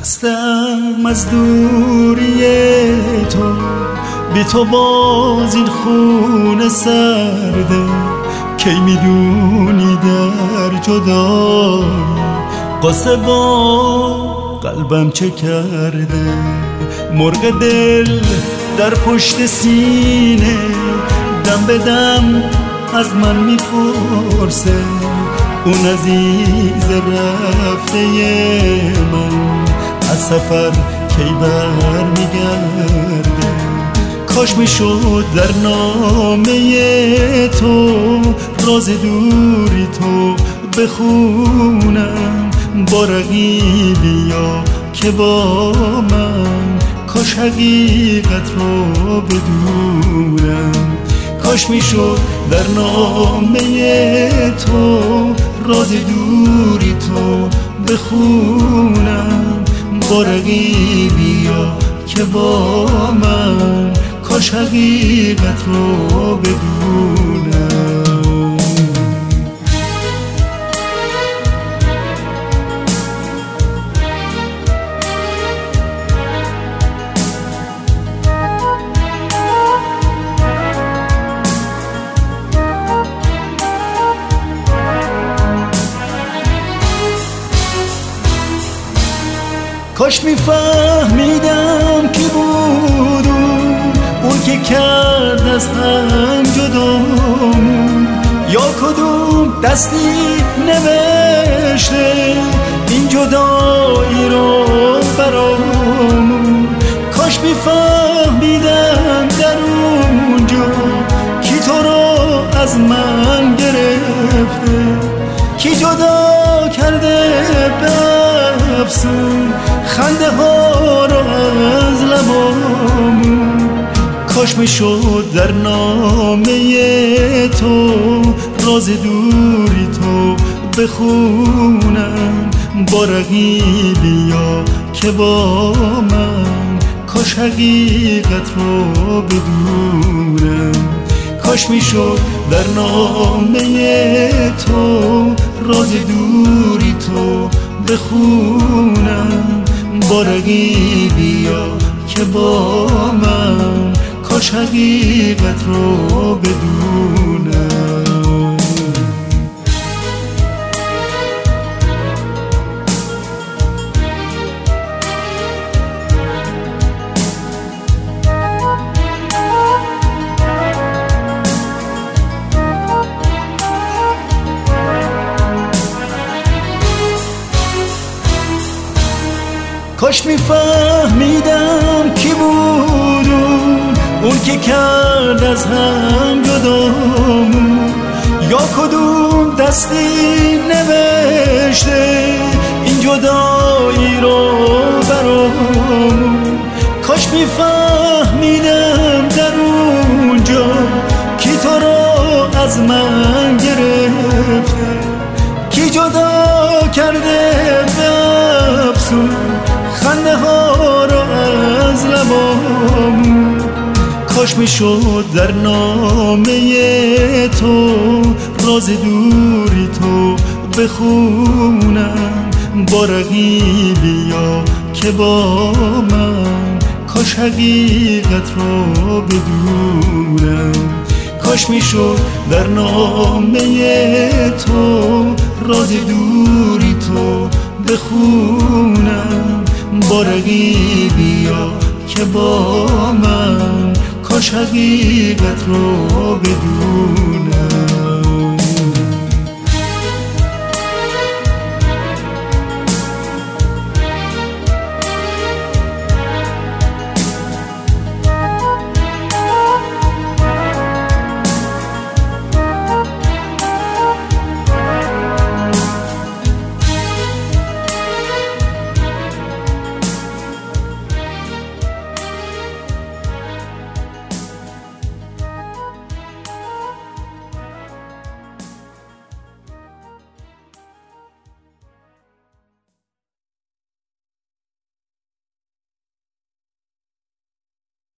خستم از دوری تو، بی تو باز این خون سرده. کی میدونی در جدایی قصه با قلبم چه کرده؟ مرغ دل در پشت سینه دم به دم از من میپرسه، اون عزیز رفته من از سفر کی بر میگرده؟ کاش میشد در نامه تو راز دوری تو بخونم با رقیبیا که با من، کاش حقیقت رو بدونم. کاش میشد در نامه تو راز دوری تو بخونم با رقیبیا که با من، کاش حقیقت رو بدونم. کاش میفهمیدم کی بود اون که کرد از هم جدامون، یا کدوم دستی نوشته این جدایی رو برامون. کاش میفهمیدم در اونجا کی تو رو از من گرفته، کی جدا کرده به افسون خنده ها رو از لبامون. کاش میشد در نامه تو راز دوری تو بخونم با رقیبیا که با من، کاش حقیقت رو بدونم. کاش میشد در نامه تو راز دوری تو بخونم با رقیبیا که با من، کاش حقیقت رو بدونم. کاش میفهمیدم کی بود اون که کرد از هم جدامون، یا کدوم دستی نوشته این جدایی رو برامون. کاش میفهمیدم در اونجا کی تو رو از من گرفته، کی جدا کرده به افسون خنده ها رو از لبامون. کاش میشد در نامه تو راز دوری تو بخونم با رقیبیا که با من، کاش حقیقت رو بدونم. کاش میشد در نامه تو راز دوری تو بخونم با رقیبیا که با من، کاش حقیقت رو بدونم.